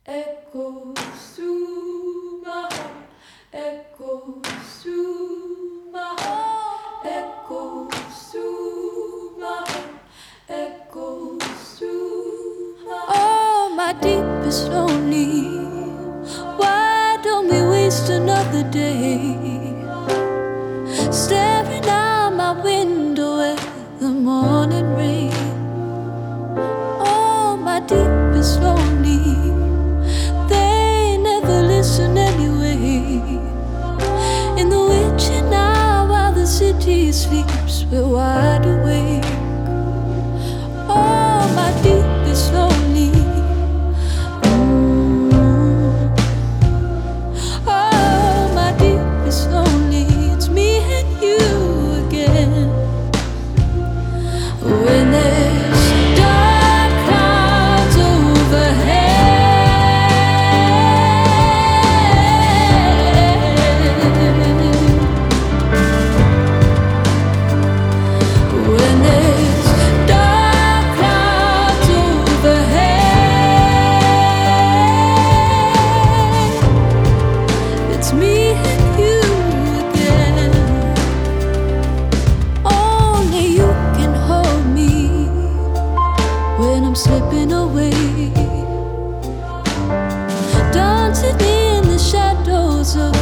Echoes through my heart, echoes through my heart, echoes through my heart, echoes through my heart. Oh, my deepest lonely, why don't we waste another day staring out my window at the morning rain? Oh, my deepest lonely, they never listen anyway. In the witching hour while the city sleeps, we're wide awake. Oh, my deepest lonely. Oh, my deepest lonely. It's me and you again. When there's dark clouds overhead, when there's dark clouds overhead, it's me and you again. Only you can hold me when I'm slipping away, dancing in the shadows of